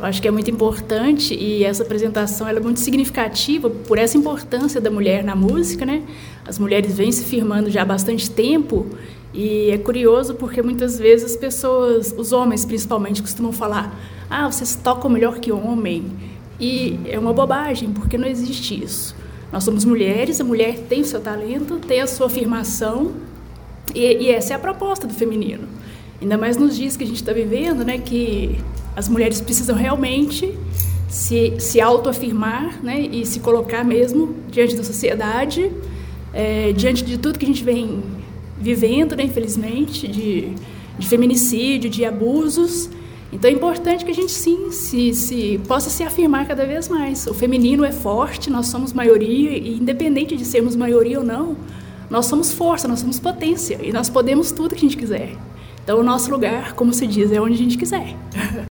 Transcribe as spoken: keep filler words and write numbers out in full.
Eu acho que é muito importante e essa apresentação ela é muito significativa por essa importância da mulher na música, né? As mulheres vêm se firmando já há bastante tempo e é curioso porque muitas vezes as pessoas, os homens principalmente, costumam falar: ah, vocês tocam melhor que homem. E é uma bobagem, porque não existe isso. Nós somos mulheres, a mulher tem o seu talento, tem a sua afirmação e, e essa é a proposta do feminino. Ainda mais nos dias que a gente está vivendo, né, que as mulheres precisam realmente se, se autoafirmar, né, e se colocar mesmo diante da sociedade, é, diante de tudo que a gente vem vivendo, né, infelizmente, de, de feminicídio, de abusos. Então é importante que a gente sim se, se, possa se afirmar cada vez mais. O feminino é forte, nós somos maioria e independente de sermos maioria ou não, nós somos força, nós somos potência e nós podemos tudo que a gente quiser. Então o nosso lugar, como se diz, é onde a gente quiser.